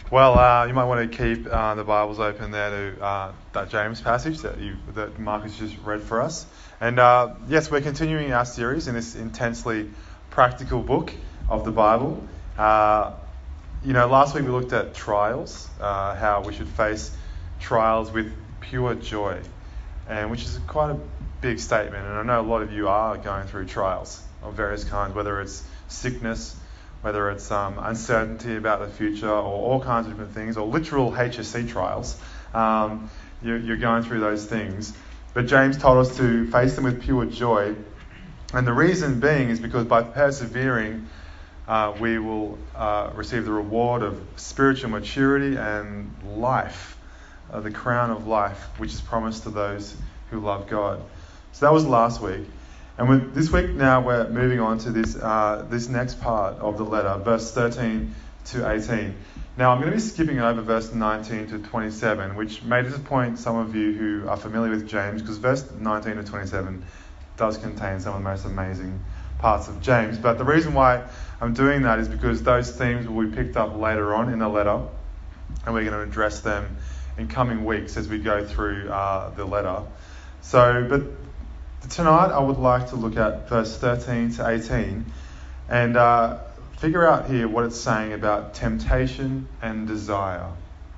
Well, you might want to keep the Bibles open there to that James passage that Marcus just read for us. And yes, we're continuing our series in this intensely practical book of the Bible. Last week we looked at trials, how we should face trials with pure joy, and which is quite a big statement. And I know a lot of you are going through trials of various kinds, whether it's sickness, whether it's uncertainty about the future, or all kinds of different things, or literal HSC trials. You're going through those things. But James told us to face them with pure joy. And the reason being is because by persevering, we will receive the reward of spiritual maturity and life, the crown of life, which is promised to those who love God. So that was last week. And this week now we're moving on to this next part of the letter, verse 13 to 18. Now I'm going to be skipping over verse 19 to 27, which may disappoint some of you who are familiar with James, because verse 19 to 27 does contain some of the most amazing parts of James. But the reason why I'm doing that is because those themes will be picked up later on in the letter, and we're going to address them in coming weeks as we go through the letter. But tonight I would like to look at verse 13 to 18 and figure out here what it's saying about temptation and desire.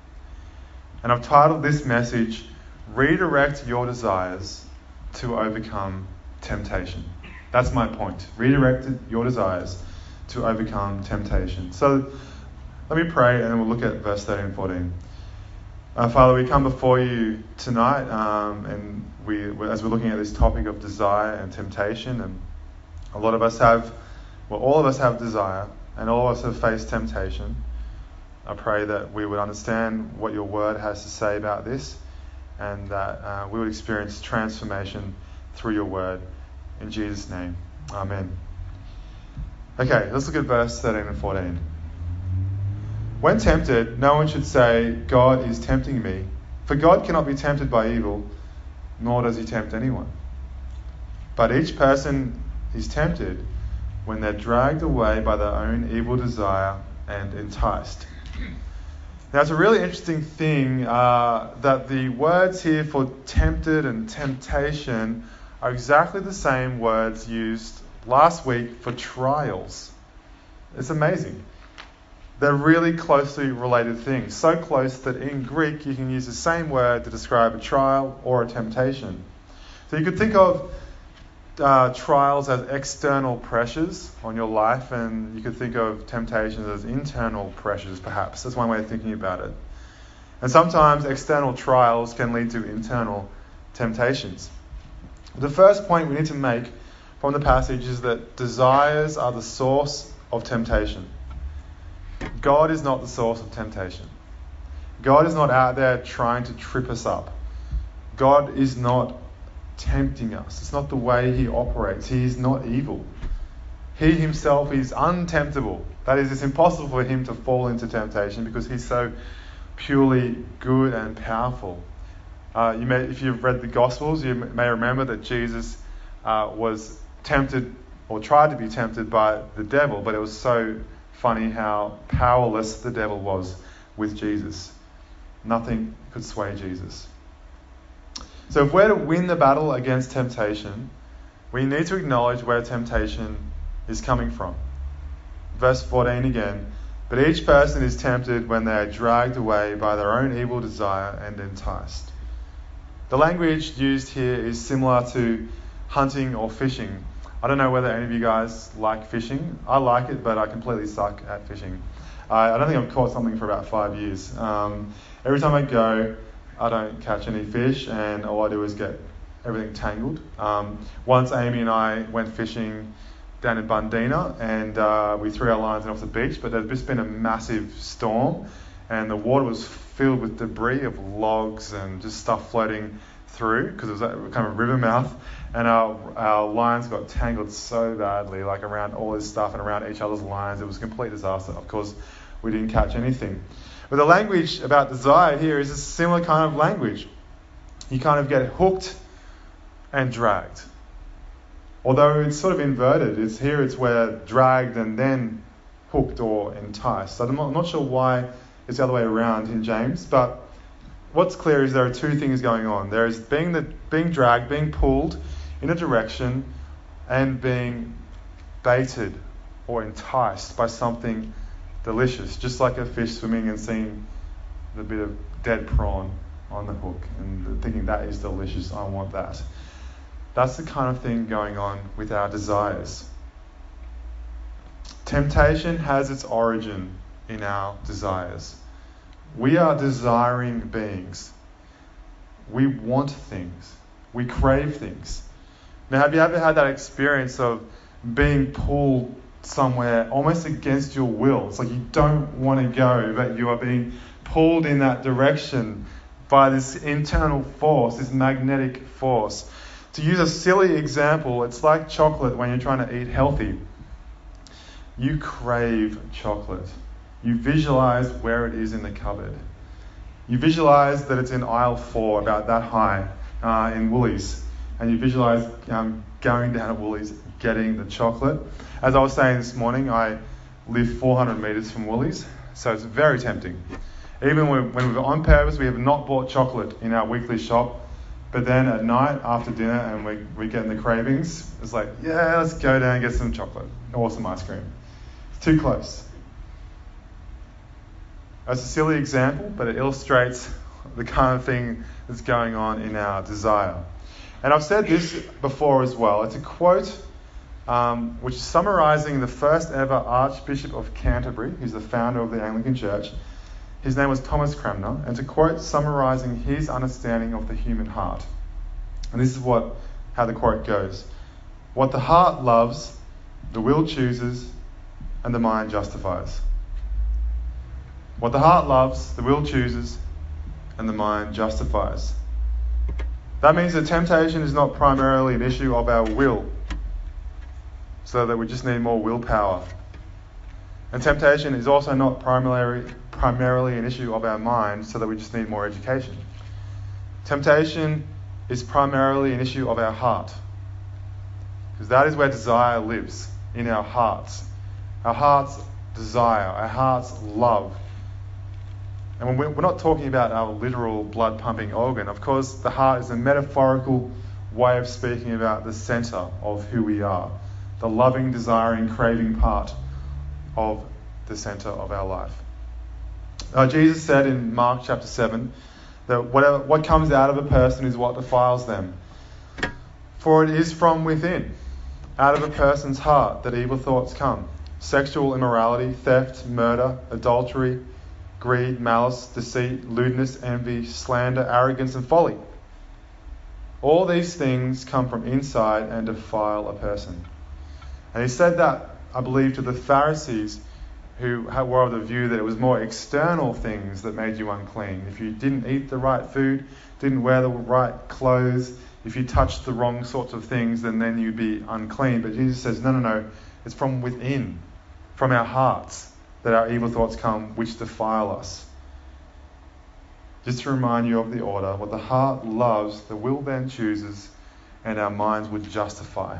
And I've titled this message, Redirect Your Desires to Overcome Temptation. That's my point. Redirect your desires to overcome temptation. So let me pray and then we'll look at verse 13 and 14. Father, we come before you tonight and as we're looking at this topic of desire and temptation, and all of us have desire and all of us have faced temptation. I pray that we would understand what your word has to say about this, and that we would experience transformation through your word. In Jesus' name, amen. Okay, let's look at verse 13 and 14. When tempted, no one should say, God is tempting me, for God cannot be tempted by evil, nor does he tempt anyone. But each person is tempted when they're dragged away by their own evil desire and enticed. Now, it's a really interesting thing that the words here for tempted and temptation are exactly the same words used last week for trials. It's amazing. They're really closely related things, so close that in Greek you can use the same word to describe a trial or a temptation. So you could think of trials as external pressures on your life, and you could think of temptations as internal pressures, perhaps. That's one way of thinking about it. And sometimes external trials can lead to internal temptations. The first point we need to make from the passage is that desires are the source of temptation. God is not the source of temptation. God is not out there trying to trip us up. God is not tempting us. It's not the way he operates. He is not evil. He himself is untemptable. That is, it's impossible for him to fall into temptation because he's so purely good and powerful. If you've read the Gospels, you may remember that Jesus was tempted or tried to be tempted by the devil, but it was so funny how powerless the devil was with Jesus. Nothing could sway Jesus. So if we're to win the battle against temptation, we need to acknowledge where temptation is coming from. Verse 14 again, but each person is tempted when they are dragged away by their own evil desire and enticed. The language used here is similar to hunting or fishing. I don't know whether any of you guys like fishing. I like it, but I completely suck at fishing. I don't think I've caught something for about 5 years. Every time I go, I don't catch any fish, and all I do is get everything tangled. Once Amy and I went fishing down in Bundeena, and we threw our lines in off the beach, but there's just been a massive storm, and the water was filled with debris of logs and just stuff floating through, because it was kind of a river mouth, and our lines got tangled so badly, like around all this stuff and around each other's lines. It was a complete disaster. Of course, we didn't catch anything. But the language about desire here is a similar kind of language. You kind of get hooked and dragged. Although it's sort of inverted. It's where dragged and then hooked or enticed. So I'm not sure why it's the other way around in James. But what's clear is there are two things going on. There is being dragged, being pulled in a direction, and being baited or enticed by something delicious, just like a fish swimming and seeing the bit of dead prawn on the hook and thinking that is delicious, I want that. That's the kind of thing going on with our desires. Temptation has its origin in our desires. We are desiring beings. We want things. We crave things. Now, have you ever had that experience of being pulled somewhere almost against your will? It's like you don't want to go, but you are being pulled in that direction by this internal force, this magnetic force. To use a silly example, it's like chocolate when you're trying to eat healthy. You crave chocolate. You visualize where it is in the cupboard. You visualize that it's in aisle 4, about that high, in Woolies. And you visualize going down at Woolies, getting the chocolate. As I was saying this morning, I live 400 metres from Woolies, so it's very tempting. Even when we're on purpose, we have not bought chocolate in our weekly shop. But then at night, after dinner, and we're getting the cravings, it's like, yeah, let's go down and get some chocolate or some ice cream. It's too close. That's a silly example, but it illustrates the kind of thing that's going on in our desire. And I've said this before as well. It's a quote which is summarising the first ever Archbishop of Canterbury, who's the founder of the Anglican Church. His name was Thomas Cranmer, and it's a quote summarising his understanding of the human heart. And this is how the quote goes. What the heart loves, the will chooses, and the mind justifies. What the heart loves, the will chooses, and the mind justifies. That means that temptation is not primarily an issue of our will, so that we just need more willpower. And temptation is also not primarily an issue of our mind, so that we just need more education. Temptation is primarily an issue of our heart, because that is where desire lives, in our hearts. Our heart's desire, our heart's love. And when we're not talking about our literal blood-pumping organ. Of course, the heart is a metaphorical way of speaking about the centre of who we are, the loving, desiring, craving part of the centre of our life. Jesus said in Mark chapter 7 that what comes out of a person is what defiles them. For it is from within, out of a person's heart, that evil thoughts come. Sexual immorality, theft, murder, adultery, greed, malice, deceit, lewdness, envy, slander, arrogance, and folly. All these things come from inside and defile a person. And he said that, I believe, to the Pharisees, who were of the view that it was more external things that made you unclean. If you didn't eat the right food, didn't wear the right clothes, if you touched the wrong sorts of things, then you'd be unclean. But Jesus says, no, it's from within, from our hearts, that our evil thoughts come, which defile us. Just to remind you of the order, what the heart loves, the will then chooses, and our minds would justify.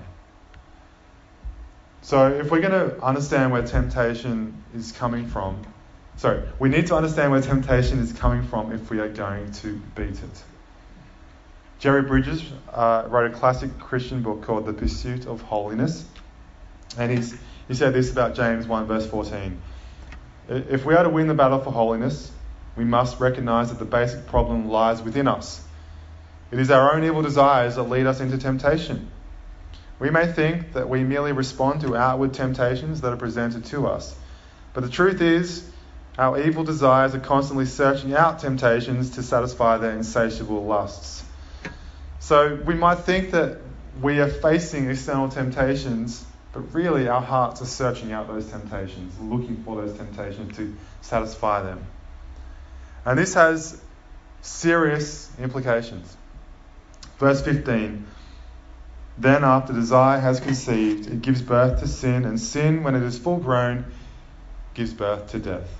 So if we're going to understand where temptation is coming from, we need to understand where temptation is coming from if we are going to beat it. Jerry Bridges wrote a classic Christian book called The Pursuit of Holiness, and he said this about James 1 verse 14. If we are to win the battle for holiness, we must recognise that the basic problem lies within us. It is our own evil desires that lead us into temptation. We may think that we merely respond to outward temptations that are presented to us. But the truth is, our evil desires are constantly searching out temptations to satisfy their insatiable lusts. So we might think that we are facing external temptations, but really our hearts are searching out those temptations, looking for those temptations to satisfy them. And this has serious implications. Verse 15. Then after desire has conceived, it gives birth to sin, and sin, when it is full grown, gives birth to death.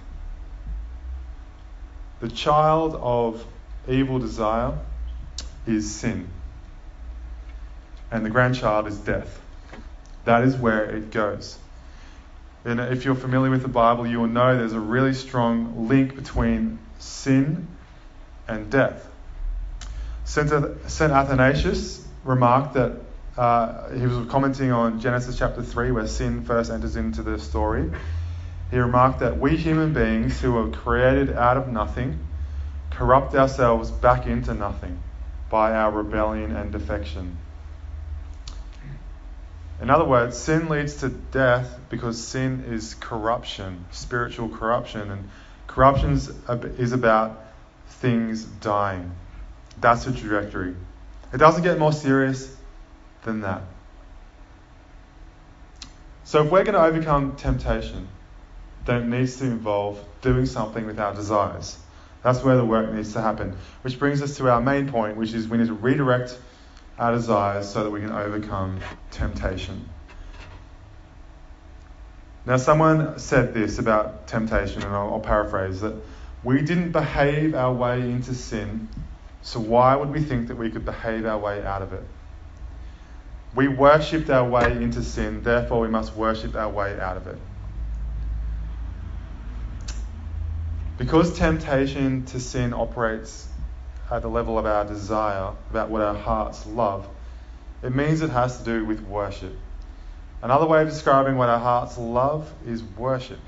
The child of evil desire is sin, and the grandchild is death. That is where it goes. And if you're familiar with the Bible, you will know there's a really strong link between sin and death. St. Athanasius remarked that he was commenting on Genesis chapter 3, where sin first enters into the story. He remarked that we human beings who were created out of nothing corrupt ourselves back into nothing by our rebellion and defection. In other words, sin leads to death because sin is corruption, spiritual corruption, and corruption is about things dying. That's the trajectory. It doesn't get more serious than that. So if we're going to overcome temptation, then it needs to involve doing something with our desires. That's where the work needs to happen. Which brings us to our main point, which is we need to redirect our desires so that we can overcome temptation. Now, someone said this about temptation, and I'll paraphrase, that we didn't behave our way into sin, so why would we think that we could behave our way out of it? We worshipped our way into sin, therefore we must worship our way out of it. Because temptation to sin operates at the level of our desire, about what our hearts love, it means it has to do with worship. Another way of describing what our hearts love is worship.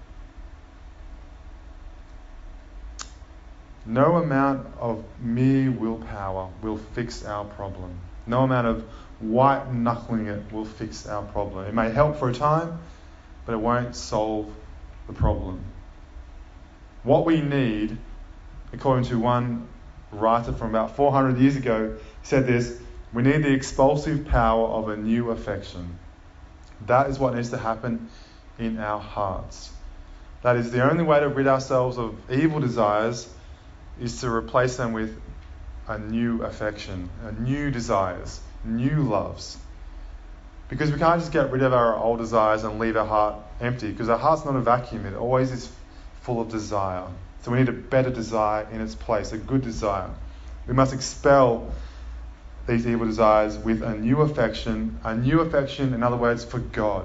No amount of mere willpower will fix our problem. No amount of white knuckling it will fix our problem. It may help for a time, but it won't solve the problem. What we need, according to one writer from about 400 years ago, said this: we need the expulsive power of a new affection. That is what needs to happen in our hearts. That is the only way to rid ourselves of evil desires, is to replace them with a new affection, a new desires, new loves. Because we can't just get rid of our old desires and leave our heart empty, because our heart's not a vacuum, it always is full of desire. So we need a better desire in its place, a good desire. We must expel these evil desires with a new affection, in other words, for God.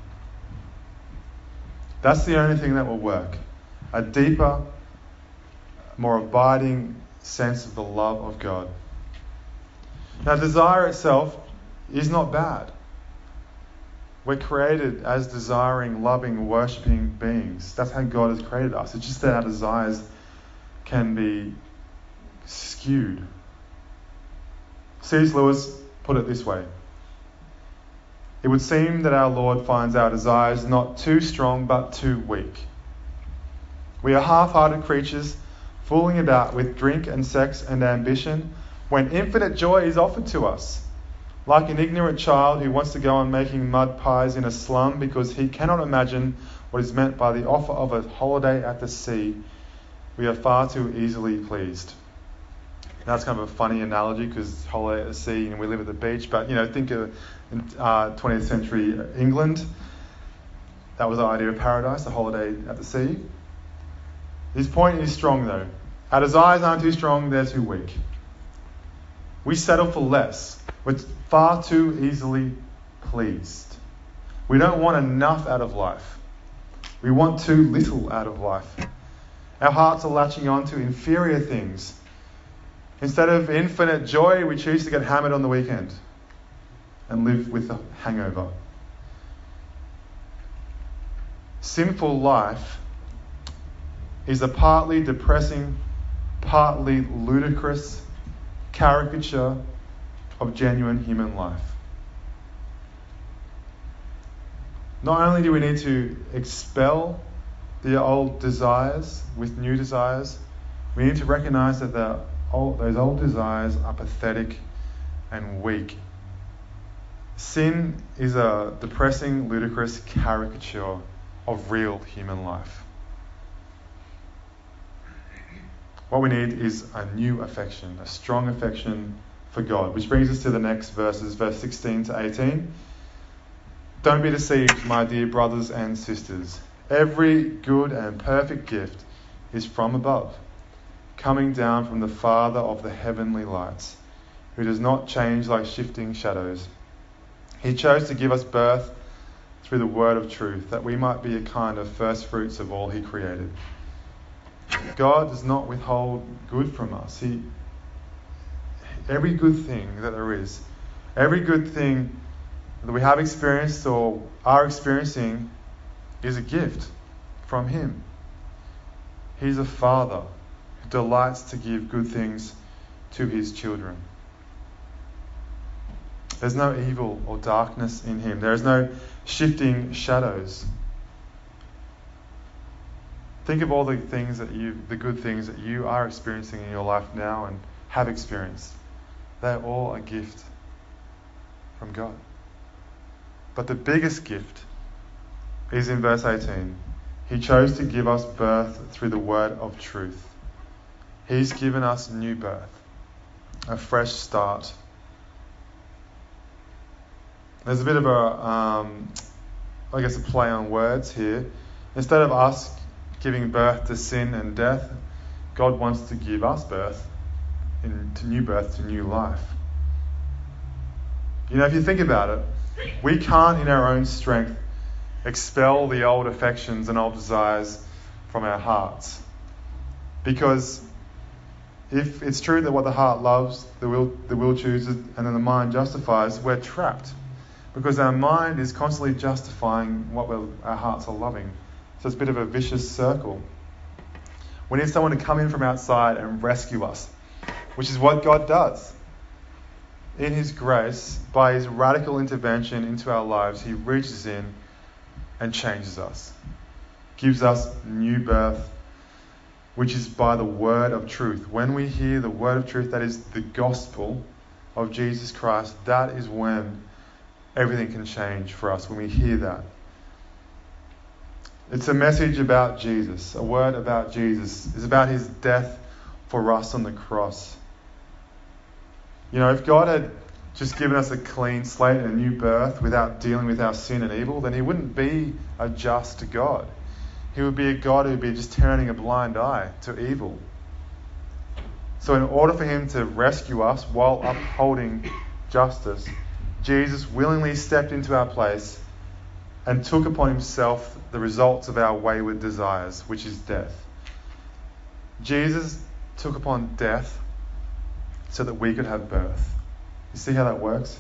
That's the only thing that will work. A deeper, more abiding sense of the love of God. Now, desire itself is not bad. We're created as desiring, loving, worshipping beings. That's how God has created us. It's just that our desires can be skewed. C.S. Lewis put it this way: it would seem that our Lord finds our desires not too strong but too weak. We are half-hearted creatures fooling about with drink and sex and ambition when infinite joy is offered to us. Like an ignorant child who wants to go on making mud pies in a slum because he cannot imagine what is meant by the offer of a holiday at the sea, we are far too easily pleased. Now, that's kind of a funny analogy because holiday at the sea and we live at the beach, but think of 20th century England. That was the idea of paradise, a holiday at the sea. His point is strong though. Our desires aren't too strong, they're too weak. We settle for less. We're far too easily pleased. We don't want enough out of life. We want too little out of life. Our hearts are latching on to inferior things. Instead of infinite joy, we choose to get hammered on the weekend and live with a hangover. Sinful life is a partly depressing, partly ludicrous caricature of genuine human life. Not only do we need to expel the old desires with new desires, we need to recognize that those old desires are pathetic and weak. Sin is a depressing, ludicrous caricature of real human life. What we need is a new affection, a strong affection for God. Which brings us to the next verses, verse 16 to 18. Don't be deceived, my dear brothers and sisters. Every good and perfect gift is from above, coming down from the Father of the heavenly lights, who does not change like shifting shadows. He chose to give us birth through the word of truth, that we might be a kind of first fruits of all he created. God does not withhold good from us. Every good thing that there is, every good thing that we have experienced or are experiencing is a gift from him. He's a father who delights to give good things to his children. There's no evil or darkness in him. There is no shifting shadows. Think of all the good things that you are experiencing in your life now and have experienced. They're all a gift from God. But the biggest gift is in verse 18. He chose to give us birth through the word of truth. He's given us new birth, a fresh start. There's a bit of a play on words here. Instead of us giving birth to sin and death, God wants to give us birth to new life. If you think about it, we can't in our own strength expel the old affections and old desires from our hearts. Because if it's true that what the heart loves, the will chooses, and then the mind justifies, we're trapped. Because our mind is constantly justifying what our hearts are loving. So it's a bit of a vicious circle. We need someone to come in from outside and rescue us, which is what God does. In his grace, by his radical intervention into our lives, he reaches in and changes us. Gives us new birth, which is by the word of truth. When we hear the word of truth, that is the gospel of Jesus Christ, that is when everything can change for us, when we hear that. It's a message about Jesus, a word about Jesus. It's about his death for us on the cross. If God had just given us a clean slate and a new birth without dealing with our sin and evil, then he wouldn't be a just God. He would be a God who would be just turning a blind eye to evil. So in order for him to rescue us while upholding justice, Jesus willingly stepped into our place and took upon himself the results of our wayward desires, which is death. Jesus took upon death so that we could have birth. You see how that works?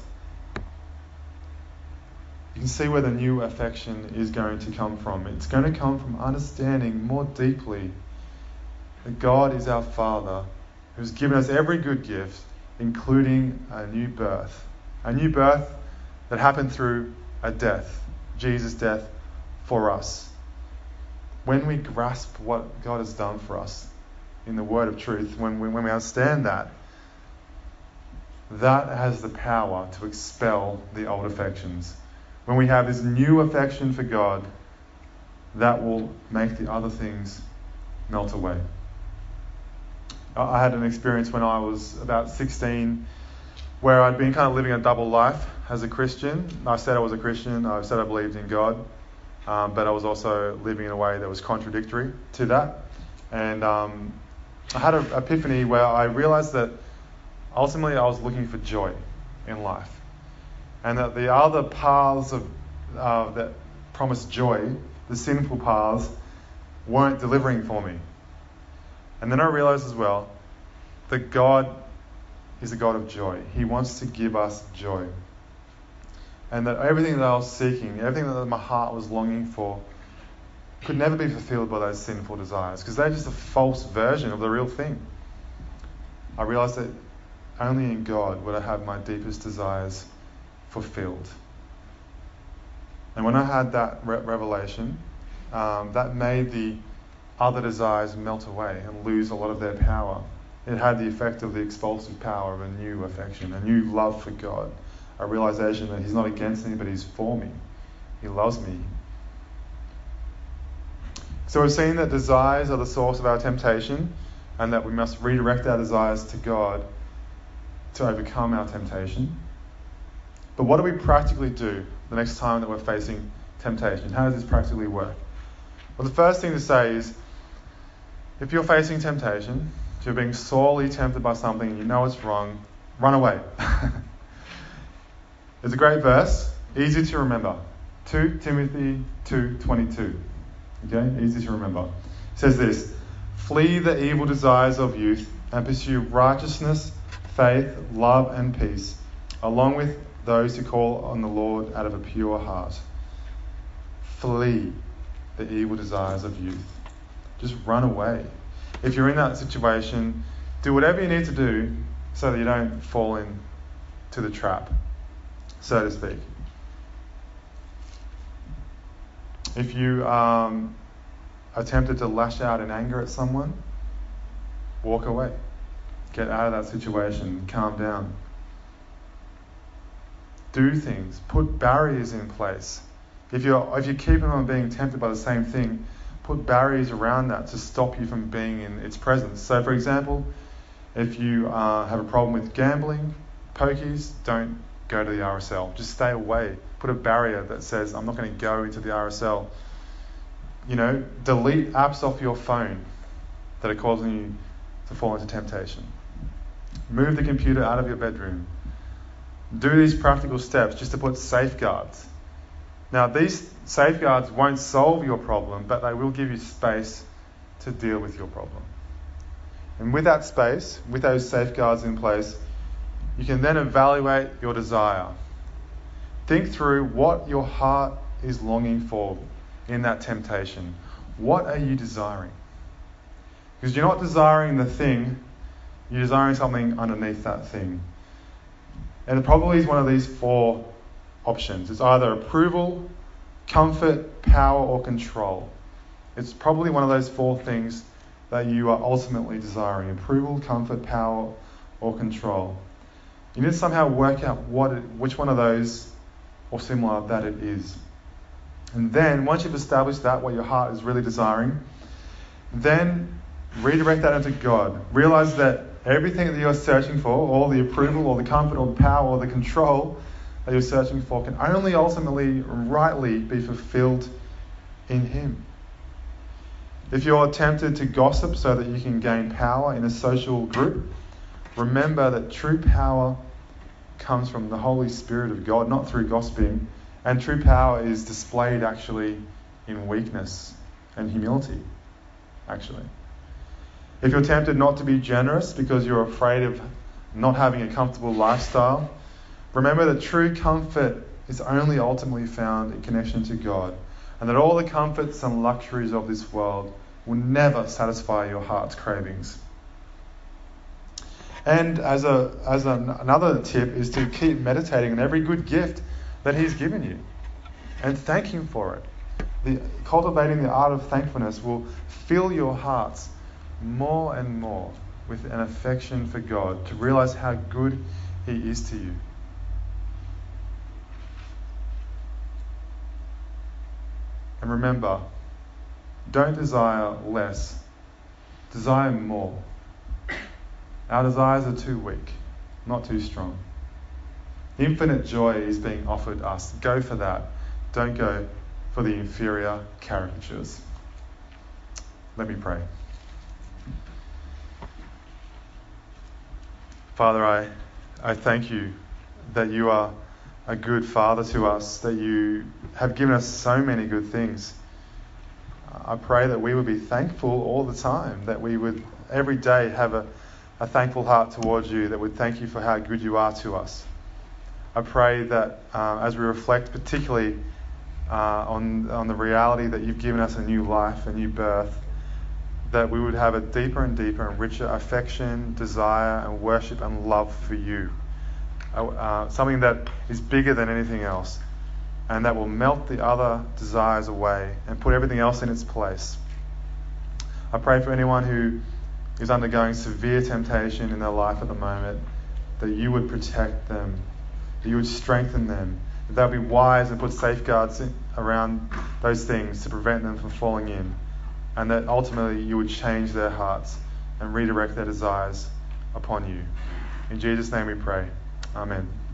You can see where the new affection is going to come from. It's going to come from understanding more deeply that God is our Father, who's given us every good gift, including a new birth. A new birth that happened through a death, Jesus' death for us. When we grasp what God has done for us in the word of truth, when we understand that has the power to expel the old affections. When we have this new affection for God, that will make the other things melt away. I had an experience when I was about 16 where I'd been kind of living a double life as a Christian. I said I was a Christian, I said I believed in God, but I was also living in a way that was contradictory to that. And I had an epiphany where I realized that ultimately I was looking for joy in life. And that the other paths that promised joy, the sinful paths, weren't delivering for me. And then I realized as well that God is a God of joy. He wants to give us joy. And that everything that I was seeking, everything that my heart was longing for, could never be fulfilled by those sinful desires, because they're just a false version of the real thing. I realized that only in God would I have my deepest desires fulfilled. And when I had that revelation, that made the other desires melt away and lose a lot of their power. It had the effect of the expulsive power of a new affection, a new love for God, a realization that he's not against me, but he's for me. He loves me. So we've seen that desires are the source of our temptation, and that we must redirect our desires to God to overcome our temptation. But what do we practically do the next time that we're facing temptation? How does this practically work? Well, the first thing to say is, if you're facing temptation, if you're being sorely tempted by something and you know it's wrong, run away. It's a great verse, easy to remember. 2 Timothy 2:22. Okay, easy to remember. It says this: flee the evil desires of youth and pursue righteousness, faith, love, and peace, along with those who call on the Lord out of a pure heart. Flee the evil desires of youth. Just run away. If you're in that situation, do whatever you need to do so that you don't fall into the trap, so to speak. If you are tempted to lash out in anger at someone, walk away. Get out of that situation. Calm down. Do things. Put barriers in place. If you keep on being tempted by the same thing, put barriers around that to stop you from being in its presence. So, for example, if you have a problem with gambling, pokies, don't go to the RSL. Just stay away. Put a barrier that says, I'm not going to go into the RSL. Delete apps off your phone that are causing you to fall into temptation. Move the computer out of your bedroom. Do these practical steps just to put safeguards. Now, these safeguards won't solve your problem, but they will give you space to deal with your problem. And with that space, with those safeguards in place, you can then evaluate your desire. Think through what your heart is longing for in that temptation. What are you desiring? Because you're not desiring the thing, you're desiring something underneath that thing. And it probably is one of these 4 options. It's either approval, comfort, power, or control. It's probably one of those 4 things that you are ultimately desiring: approval, comfort, power, or control. You need to somehow work out which one of those or similar that it is. And then, once you've established that, what your heart is really desiring, then redirect that into God. Realize that everything that you're searching for, all the approval, or the comfort, or the power, or the control that you're searching for, can only ultimately, rightly be fulfilled in Him. If you're tempted to gossip so that you can gain power in a social group, remember that true power comes from the Holy Spirit of God, not through gossiping. And true power is displayed actually in weakness and humility, actually. If you're tempted not to be generous because you're afraid of not having a comfortable lifestyle, remember that true comfort is only ultimately found in connection to God, and that all the comforts and luxuries of this world will never satisfy your heart's cravings. And another tip is to keep meditating on every good gift that He's given you and thank Him for it. Cultivating the art of thankfulness will fill your hearts more and more with an affection for God, to realize how good He is to you. And remember, don't desire less, desire more. Our desires are too weak, not too strong. Infinite joy is being offered us. Go for that. Don't go for the inferior caricatures. Let me pray. Father, I thank You that You are a good Father to us, that You have given us so many good things. I pray that we would be thankful all the time, that we would every day have a thankful heart towards You, that would thank You for how good You are to us. I pray that as we reflect particularly on the reality that You've given us a new life, a new birth, that we would have a deeper and deeper and richer affection, desire and worship and love for You. Something that is bigger than anything else, and that will melt the other desires away and put everything else in its place. I pray for anyone who is undergoing severe temptation in their life at the moment, that You would protect them, that You would strengthen them, that they'll be wise and put safeguards around those things to prevent them from falling in, and that ultimately You would change their hearts and redirect their desires upon You. In Jesus' name we pray. Amen.